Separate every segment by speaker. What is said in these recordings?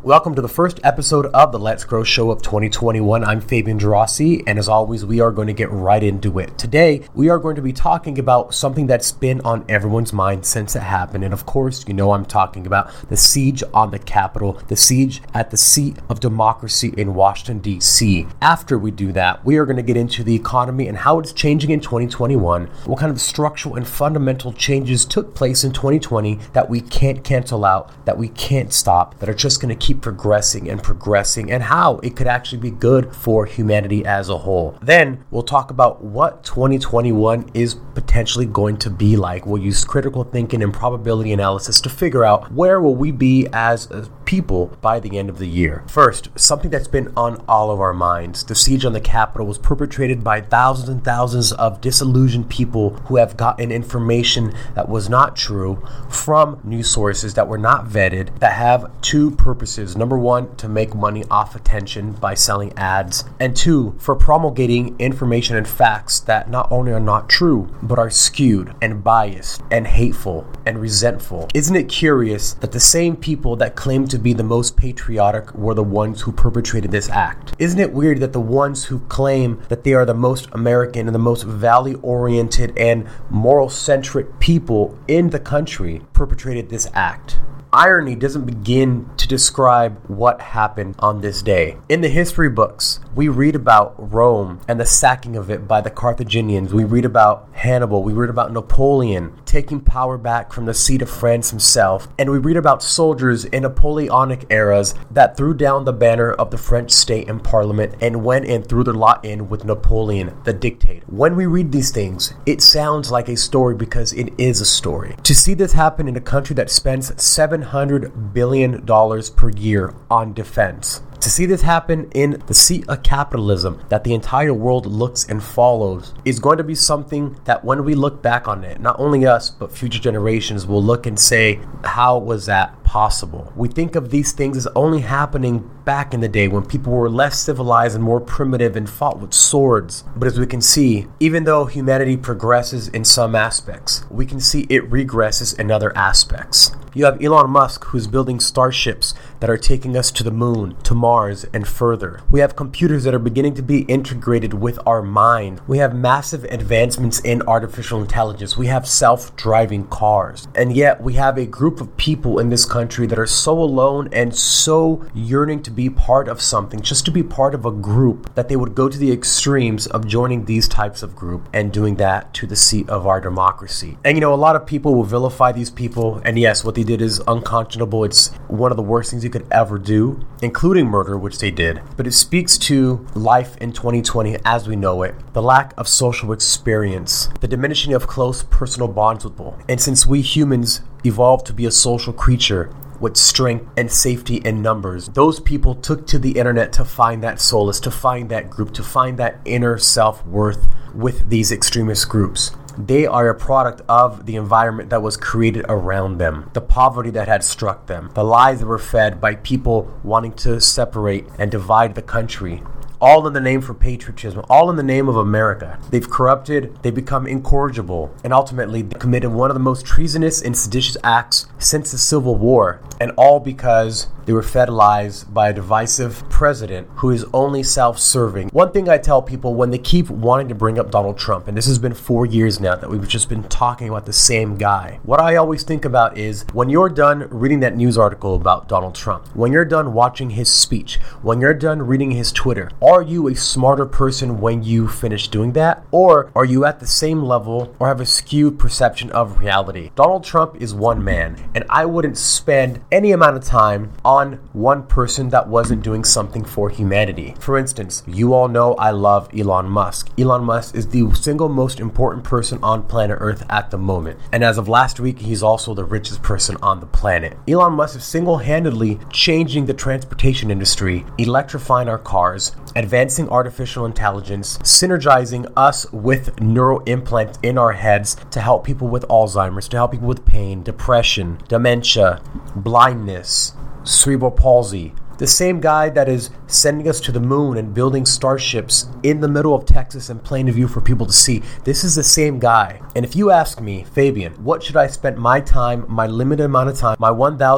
Speaker 1: Welcome to the first episode of the Let's Grow Show of 2021. I'm Fabian Gerasi, and as always, we are going to get right into it. Today, we are going to be talking about something that's been on everyone's mind since it happened, and of course, you know I'm talking about the siege on the Capitol, the siege at the seat of democracy in Washington, D.C. After we do that, we are going to get into the economy and how it's changing in 2021, what kind of structural and fundamental changes took place in 2020 that we can't cancel out, that we can't stop, that are just going to keep progressing, and how it could actually be good for humanity as a whole. Then we'll talk about what 2021 is potentially going to be like. We'll use critical thinking and probability analysis to figure out where will we be as a people by the end of the year. First, something that's been on all of our minds. The siege on the Capitol was perpetrated by thousands and thousands of disillusioned people who have gotten information that was not true from news sources that were not vetted, that have two purposes. Number one, to make money off attention by selling ads, and two, for promulgating information and facts that not only are not true, but are skewed and biased and hateful and resentful. Isn't it curious that the same people that claim to be the most patriotic were the ones who perpetrated this act? Isn't it weird that the ones who claim that they are the most American and the most value-oriented and moral-centric people in the country perpetrated this act? Irony doesn't begin to describe what happened on this day. In the history books, we read about Rome and the sacking of it by the Carthaginians. We read about Hannibal. We read about Napoleon taking power back from the seat of France himself. And we read about soldiers in Napoleonic eras that threw down the banner of the French state and parliament and went and threw their lot in with Napoleon, the dictator. When we read these things, it sounds like a story because it is a story. To see this happen in a country that spends $700 billion per year on defense. To see this happen in the seat of capitalism that the entire world looks and follows is going to be something that when we look back on it, not only us, but future generations will look and say, how was that possible? We think of these things as only happening back in the day when people were less civilized and more primitive and fought with swords. But as we can see, even though humanity progresses in some aspects, we can see it regresses in other aspects. You have Elon Musk, who's building starships that are taking us to the moon, to Mars, and further. We have computers that are beginning to be integrated with our mind. We have massive advancements in artificial intelligence. We have self-driving cars. And yet we have a group of people in this country that are so alone and so yearning to be part of something, just to be part of a group, that they would go to the extremes of joining these types of group and doing that to the seat of our democracy. And you know, a lot of people will vilify these people, and yes, what they did is unconscionable. It's one of the worst things you could ever do, including murder, which they did. But it speaks to life in 2020 as we know it, the lack of social experience, the diminishing of close personal bonds with people. And since we humans evolved to be a social creature with strength and safety in numbers, those people took to the internet to find that solace, to find that group, to find that inner self-worth with these extremist groups. They are a product of the environment that was created around them, the poverty that had struck them, the lies that were fed by people wanting to separate and divide the country. All in the name for patriotism, all in the name of America. They've corrupted, they become incorrigible, and ultimately they committed one of the most treasonous and seditious acts since the Civil War, and all because they were fed lies by a divisive president who is only self-serving. One thing I tell people when they keep wanting to bring up Donald Trump, and this has been 4 years now that we've just been talking about the same guy, what I always think about is when you're done reading that news article about Donald Trump, when you're done watching his speech, when you're done reading his Twitter, are you a smarter person when you finish doing that? Or are you at the same level or have a skewed perception of reality? Donald Trump is one man, and I wouldn't spend any amount of time on one person that wasn't doing something for humanity. For instance, you all know I love Elon Musk. Elon Musk is the single most important person on planet Earth at the moment. And as of last week, he's also the richest person on the planet. Elon Musk is single-handedly changing the transportation industry, electrifying our cars, advancing artificial intelligence, synergizing us with neural implants in our heads to help people with Alzheimer's, to help people with pain, depression, dementia, blindness, cerebral palsy, The same guy that is sending us to the moon and building starships in the middle of Texas in plain view for people to see. This is the same guy. And if you ask me, Fabian, what should I spend my time, my limited amount of time, my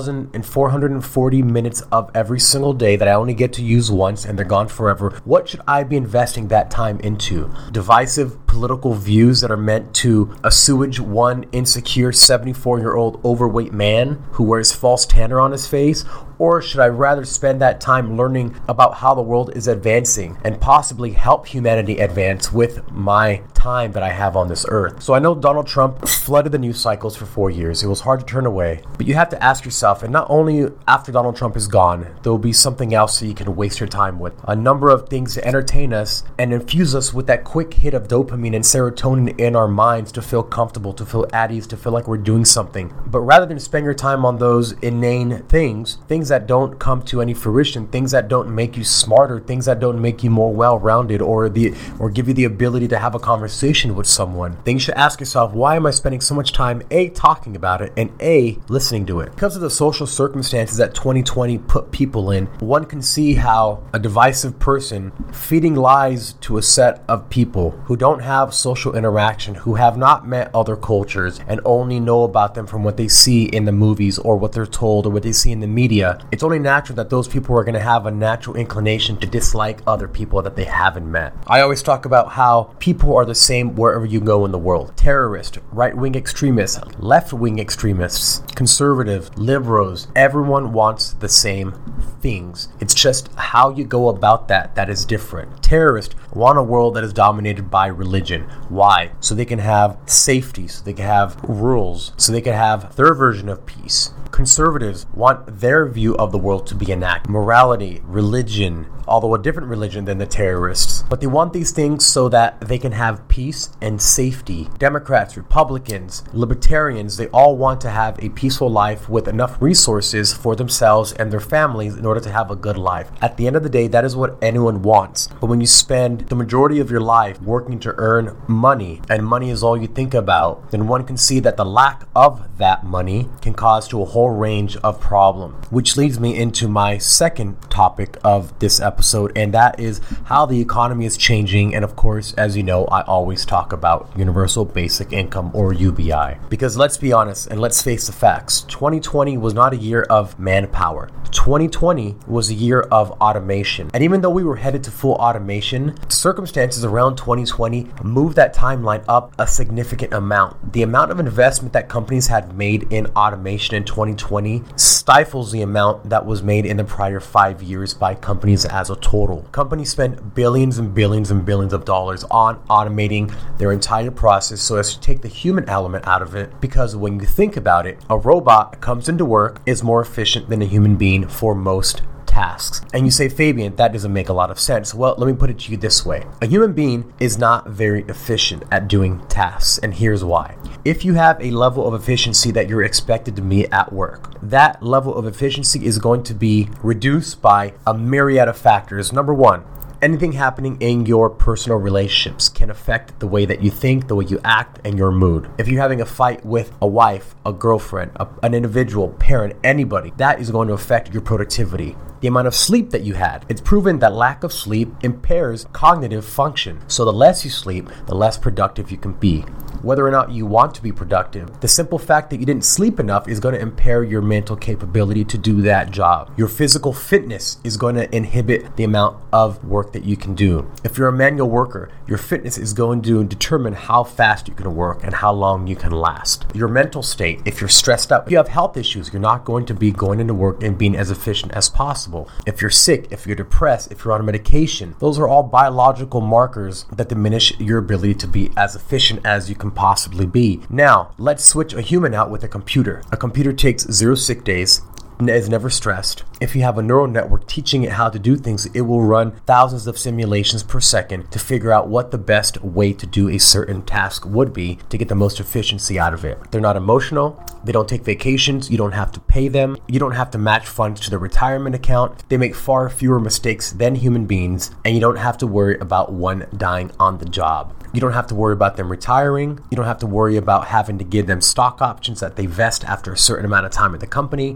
Speaker 1: 1,440 minutes of every single day that I only get to use once and they're gone forever, what should I be investing that time into? Divisive political views that are meant to assuage one insecure 74-year-old overweight man who wears false tanner on his face? Or should I rather spend that time learning about how the world is advancing and possibly help humanity advance with my time that I have on this earth? So I know Donald Trump flooded the news cycles for 4 years. It was hard to turn away. But you have to ask yourself, and not only after Donald Trump is gone, there will be something else that you can waste your time with. A number of things to entertain us and infuse us with that quick hit of dopamine and serotonin in our minds to feel comfortable, to feel at ease, to feel like we're doing something. But rather than spend your time on those inane things that don't come to any fruition, things that don't make you smarter, things that don't make you more well-rounded or give you the ability to have a conversation with someone, then you should ask yourself, why am I spending so much time A, talking about it, and A, listening to it? Because of the social circumstances that 2020 put people in, one can see how a divisive person feeding lies to a set of people who don't have social interaction, who have not met other cultures and only know about them from what they see in the movies or what they're told or what they see in the media, it's only natural that those people are going to have a natural inclination to dislike other people that they haven't met. I always talk about how people are the same wherever you go in the world. Terrorists, right-wing extremists, left-wing extremists, conservative, liberals, everyone wants the same things. It's just how you go about that is different. Terrorists want a world that is dominated by religion. Why? So they can have safety, so they can have rules, so they can have their version of peace. Conservatives want their view of the world to be enacted. Morality, religion, although a different religion than the terrorists. But they want these things so that they can have peace and safety. Democrats, Republicans, Libertarians, they all want to have a peaceful life with enough resources for themselves and their families in order to have a good life. At the end of the day, that is what anyone wants. But when you spend the majority of your life working to earn money, and money is all you think about, then one can see that the lack of that money can cause to a whole range of problems. Which leads me into my second topic of this episode, and that is how the economy is changing. And of course, as you know, I always talk about Universal Basic Income, or UBI. Because let's be honest and let's face the facts. 2020 was not a year of manpower. 2020 was a year of automation. And even though we were headed to full automation, circumstances around 2020 moved that timeline up a significant amount. The amount of investment that companies had made in automation in 2020 stifles the amount that was made in the prior 5 years by companies as a total. Companies spent billions and billions and billions of dollars on automating their entire process so as to take the human element out of it, because when you think about it, a robot comes into work is more efficient than a human being for most tasks. And you say, Fabian, that doesn't make a lot of sense. Well, let me put it to you this way. A human being is not very efficient at doing tasks, and here's why. If you have a level of efficiency that you're expected to meet at work, that level of efficiency is going to be reduced by a myriad of factors. Number one, anything happening in your personal relationships can affect the way that you think, the way you act, and your mood. If you're having a fight with a wife, a girlfriend, an individual, parent, anybody, that is going to affect your productivity. The amount of sleep that you had. It's proven that lack of sleep impairs cognitive function. So the less you sleep, the less productive you can be. Whether or not you want to be productive, the simple fact that you didn't sleep enough is going to impair your mental capability to do that job. Your physical fitness is going to inhibit the amount of work that you can do. If you're a manual worker, your fitness is going to determine how fast you can work and how long you can last. Your mental state, if you're stressed out, if you have health issues, you're not going to be going into work and being as efficient as possible. If you're sick, if you're depressed, if you're on medication, those are all biological markers that diminish your ability to be as efficient as you can possibly be. Now, let's switch a human out with a computer. A computer takes 0 sick days, is never stressed. If you have a neural network teaching it how to do things, it will run thousands of simulations per second to figure out what the best way to do a certain task would be to get the most efficiency out of it. They're not emotional. They don't take vacations. You don't have to pay them. You don't have to match funds to their retirement account. They make far fewer mistakes than human beings, and you don't have to worry about one dying on the job. You don't have to worry about them retiring. You don't have to worry about having to give them stock options that they vest after a certain amount of time at the company. You don't have to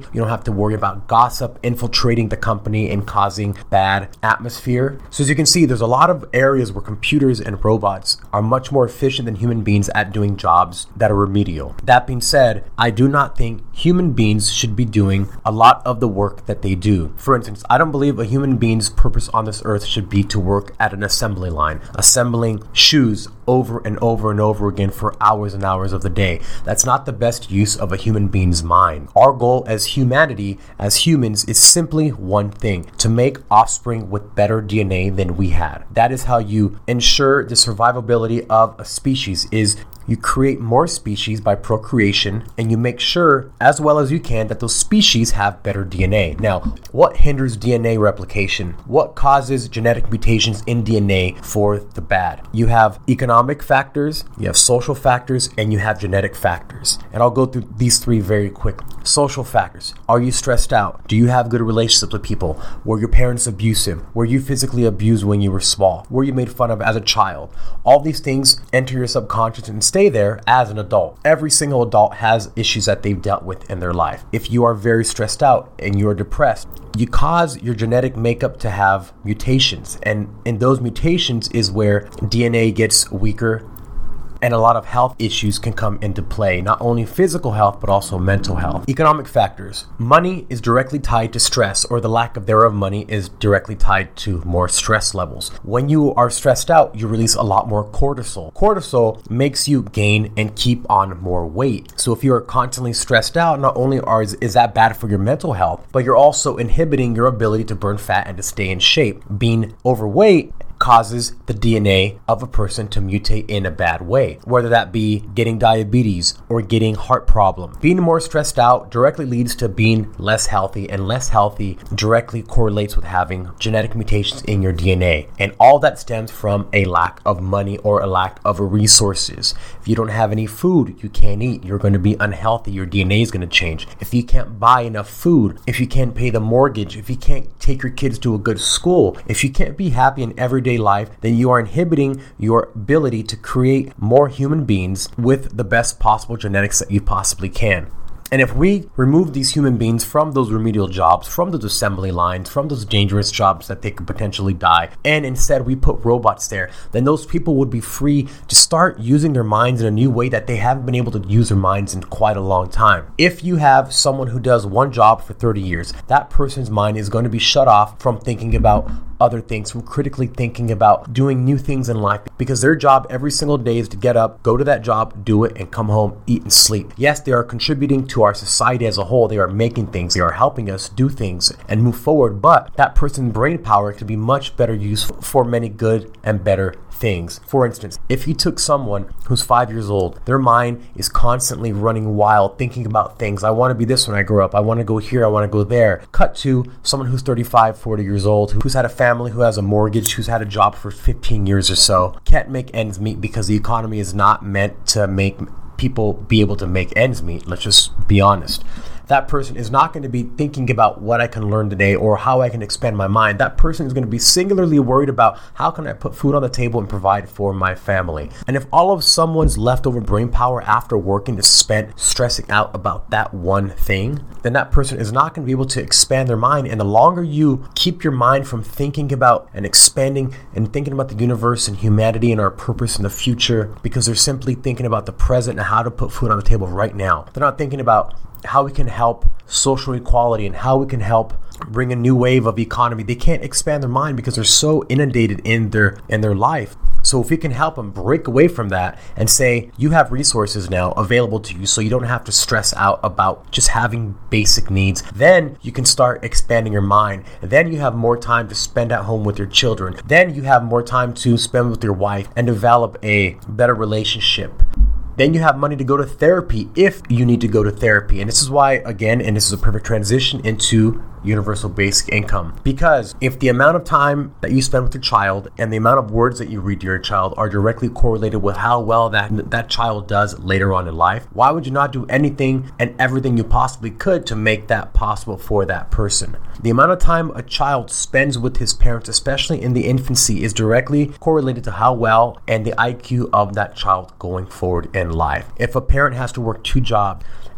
Speaker 1: to worry about gossip infiltrating the company and causing bad atmosphere. So as you can see, there's a lot of areas where computers and robots are much more efficient than human beings at doing jobs that are remedial. That being said, I do not think human beings should be doing a lot of the work that they do. For instance, I don't believe a human being's purpose on this earth should be to work at an assembly line, assembling shoes over and over and over again for hours and hours of the day. That's not the best use of a human being's mind. Our goal as humanity, as humans, is simply one thing: to make offspring with better DNA than we had. That is how you ensure the survivability of a species, is you create more species by procreation, and you make sure as well as you can that those species have better DNA. Now, what hinders DNA replication? What causes genetic mutations in DNA for the bad? You have economic factors, you have social factors, and you have genetic factors. And I'll go through these three very quickly. Social factors. Are you stressed out? Do you have good relationships with people? Were your parents abusive? Were you physically abused when you were small? Were you made fun of as a child? All these things enter your subconscious and stay there as an adult. Every single adult has issues that they've dealt with in their life. If you are very stressed out and you are depressed, you cause your genetic makeup to have mutations. And in those mutations is where DNA gets weaker, and a lot of health issues can come into play, not only physical health, but also mental health. Economic factors. Money is directly tied to stress, or the lack of thereof money is directly tied to more stress levels. When you are stressed out, you release a lot more cortisol. Cortisol makes you gain and keep on more weight. So if you're constantly stressed out, not only is that bad for your mental health, but you're also inhibiting your ability to burn fat and to stay in shape. Being overweight causes the DNA of a person to mutate in a bad way, whether that be getting diabetes or getting heart problems. Being more stressed out directly leads to being less healthy, and less healthy directly correlates with having genetic mutations in your DNA. And all that stems from a lack of money or a lack of resources. If you don't have any food, you can't eat. You're going to be unhealthy. Your DNA is going to change. If you can't buy enough food, if you can't pay the mortgage, if you can't take your kids to a good school, if you can't be happy in everyday life, then you are inhibiting your ability to create more human beings with the best possible genetics that you possibly can. And if we remove these human beings from those remedial jobs, from those assembly lines, from those dangerous jobs that they could potentially die, and instead we put robots there, then those people would be free to start using their minds in a new way that they haven't been able to use their minds in quite a long time. If you have someone who does one job for 30 years, that person's mind is going to be shut off from thinking about other things, from critically thinking about doing new things in life, because their job every single day is to get up, go to that job, do it, and come home, eat, and sleep. Yes, they are contributing to our society as a whole. They are making things, they are helping us do things and move forward, but that person's brain power can be much better used for many good and better things. For instance, if you took someone who's 5 years old, their mind is constantly running wild, thinking about things. I want to be this when I grow up. I want to go here. I want to go there. Cut to someone who's 35, 40 years old, who's had a family, who has a mortgage, who's had a job for 15 years or so, can't make ends meet because the economy is not meant to make people be able to make ends meet. Let's just be honest. That person is not going to be thinking about what I can learn today or how I can expand my mind. That person is going to be singularly worried about how can I put food on the table and provide for my family. And if all of someone's leftover brain power after working is spent stressing out about that one thing, then that person is not going to be able to expand their mind. And the longer you keep your mind from thinking about and expanding and thinking about the universe and humanity and our purpose in the future, because they're simply thinking about the present and how to put food on the table right now. They're not thinking about how we can help social equality and how we can help bring a new wave of economy. They can't expand their mind because they're so inundated in their life. So if we can help them break away from that and say, you have resources now available to you so you don't have to stress out about just having basic needs, then you can start expanding your mind. Then you have more time to spend at home with your children. Then you have more time to spend with your wife and develop a better relationship. Then you have money to go to therapy if you need to go to therapy. And this is why, again, and this is a perfect transition into universal basic income. Because if the amount of time that you spend with your child and the amount of words that you read to your child are directly correlated with how well that child does later on in life, why would you not do anything and everything you possibly could to make that possible for that person? The amount of time a child spends with his parents, especially in the infancy, is directly correlated to how well and the IQ of that child going forward in life. If a parent has to work 2 jobs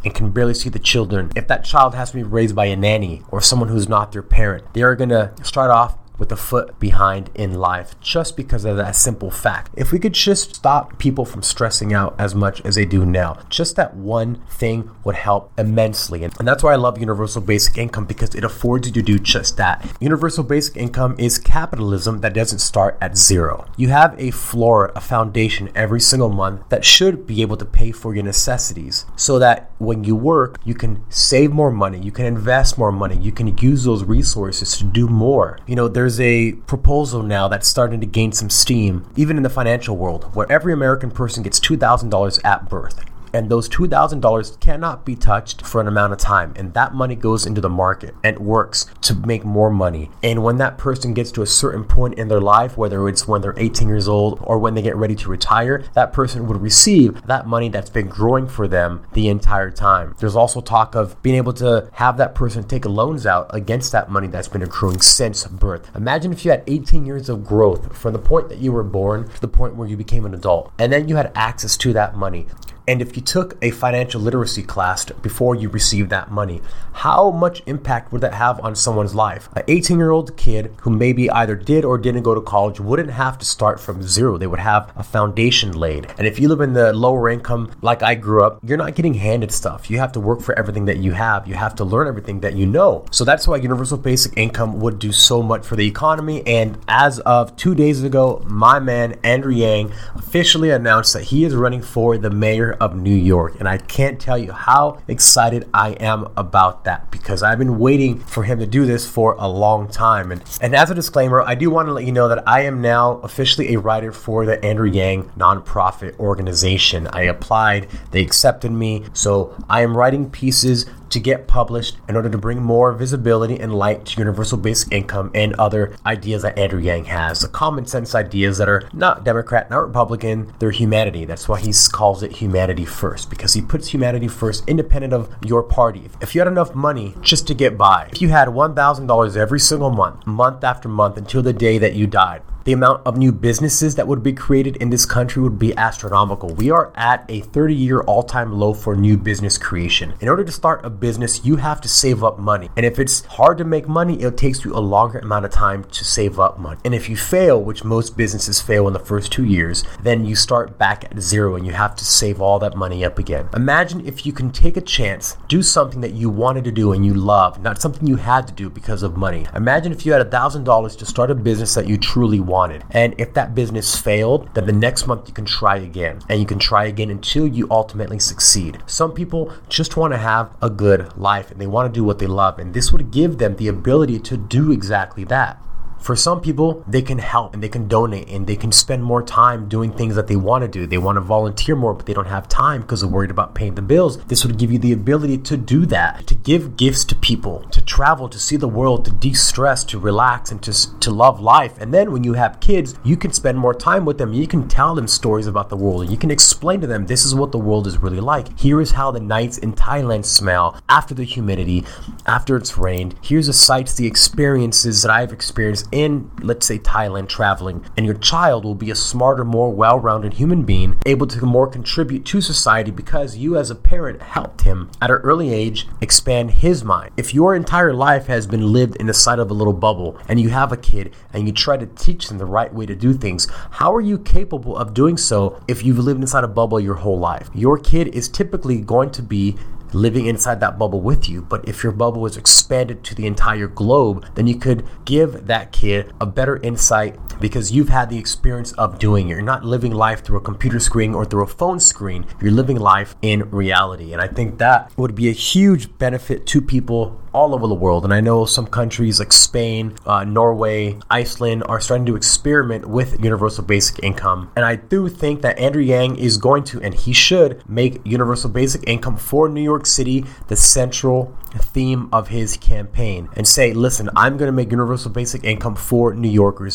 Speaker 1: and can barely see the children, if that child has to be raised by a nanny or someone who's not their parent, they are going to start off with a foot behind in life just because of that simple fact. If we could just stop people from stressing out as much as they do now, just that one thing would help immensely. And that's why I love universal basic income, because it affords you to do just that. Universal basic income is capitalism that doesn't start at zero. You have a floor, a foundation every single month that should be able to pay for your necessities, so that when you work, you can save more money, you can invest more money, you can use those resources to do more. There's a proposal now that's starting to gain some steam, even in the financial world, where every American person gets $2,000 at birth. And those $2,000 cannot be touched for an amount of time. And that money goes into the market and works to make more money. And when that person gets to a certain point in their life, whether it's when they're 18 years old or when they get ready to retire, that person would receive that money that's been growing for them the entire time. There's also talk of being able to have that person take loans out against that money that's been accruing since birth. Imagine if you had 18 years of growth from the point that you were born to the point where you became an adult, and then you had access to that money. And if you took a financial literacy class before you received that money, how much impact would that have on someone's life? An 18-year-old kid who maybe either did or didn't go to college wouldn't have to start from zero. They would have a foundation laid. And if you live in the lower income, like I grew up, you're not getting handed stuff. You have to work for everything that you have. You have to learn everything that you know. So that's why universal basic income would do so much for the economy. And as of 2 days ago, my man, Andrew Yang, officially announced that he is running for the mayor of New York. And I can't tell you how excited I am about that, because I've been waiting for him to do this for a long time. And as a disclaimer, I do want to let you know that I am now officially a writer for the Andrew Yang nonprofit organization. I applied, they accepted me, so I am writing pieces to get published in order to bring more visibility and light to universal basic income and other ideas that Andrew Yang has. The common sense ideas that are not Democrat, not Republican, they're humanity. That's why he calls it humanity first, because he puts humanity first independent of your party. If you had enough money just to get by, if you had $1,000 every single month, month after month until the day that you died, the amount of new businesses that would be created in this country would be astronomical. We are at a 30-year all-time low for new business creation. In order to start a business, you have to save up money. And if it's hard to make money, it takes you a longer amount of time to save up money. And if you fail, which most businesses fail in the first 2 years, then you start back at zero and you have to save all that money up again. Imagine if you can take a chance, do something that you wanted to do and you love, not something you had to do because of money. Imagine if you had $1,000 to start a business that you truly wanted. And if that business failed, then the next month you can try again. And you can try again until you ultimately succeed. Some people just want to have a good life and they want to do what they love. And this would give them the ability to do exactly that. For some people, they can help and they can donate and they can spend more time doing things that they want to do. They want to volunteer more, but they don't have time because they're worried about paying the bills. This would give you the ability to do that, to give gifts to people, to travel, to see the world, to de-stress, to relax, and to love life. And then when you have kids, you can spend more time with them. You can tell them stories about the world and you can explain to them, this is what the world is really like. Here is how the nights in Thailand smell after the humidity, after it's rained. Here's the sights, the experiences that I've experienced in, let's say, Thailand traveling, and your child will be a smarter, more well-rounded human being, able to more contribute to society because you as a parent helped him at an early age expand his mind. If your entire life has been lived inside of a little bubble and you have a kid and you try to teach them the right way to do things, how are you capable of doing so if you've lived inside a bubble your whole life? Your kid is typically going to be living inside that bubble with you. But if your bubble is expanded to the entire globe, then you could give that kid a better insight because you've had the experience of doing it. You're not living life through a computer screen or through a phone screen. You're living life in reality. And I think that would be a huge benefit to people all over the world. And I know some countries like Spain, Norway, Iceland are starting to experiment with universal basic income. And I do think that Andrew Yang is going to, and he should, make universal basic income for New York City the central theme of his campaign and say, listen, I'm going to make universal basic income for New Yorkers. And look,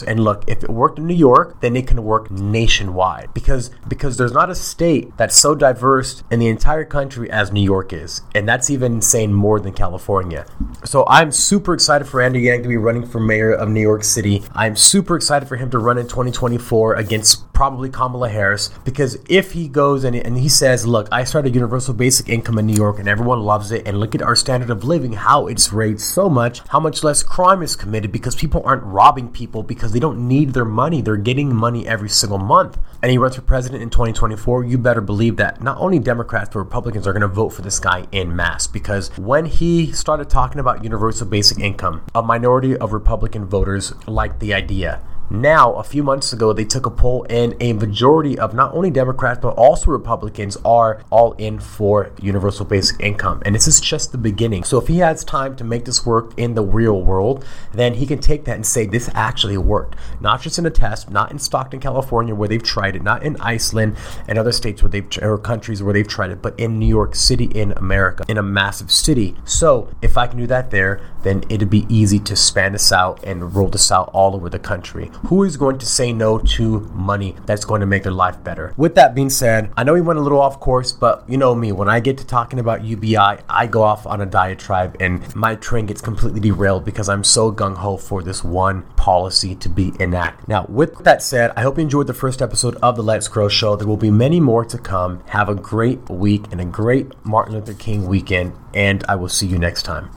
Speaker 1: If it worked in New York, then it can work nationwide because there's not a state that's so diverse in the entire country as New York is. And that's even saying more than California. So I'm super excited for Andrew Yang to be running for mayor of New York City. I'm super excited for him to run in 2024 against probably Kamala Harris, because if he goes and he says, look, I started universal basic income in New York and everyone loves it, and look at our standard of living, how it's raised so much, how much less crime is committed because people aren't robbing people because they don't need their money. They're getting money every single month. And he runs for president in 2024, you better believe that not only Democrats but Republicans are going to vote for this guy en masse, because when he started talking about universal basic income, a minority of Republican voters liked the idea. Now, a few months ago, they took a poll and a majority of not only Democrats but also Republicans are all in for universal basic income. And this is just the beginning. So if he has time to make this work in the real world, then he can take that and say this actually worked. Not just in a test, not in Stockton, California, where they've tried it, not in Iceland and other states or countries where they've tried it, but in New York City, in America, in a massive city. So if I can do that there, then it'd be easy to span this out and roll this out all over the country. Who is going to say no to money that's going to make their life better? With that being said, I know we went a little off course, but you know me, when I get to talking about UBI, I go off on a diatribe and my train gets completely derailed because I'm so gung-ho for this one policy to be enacted. Now, with that said, I hope you enjoyed the first episode of the Let's Grow Show. There will be many more to come. Have a great week and a great Martin Luther King weekend, and I will see you next time.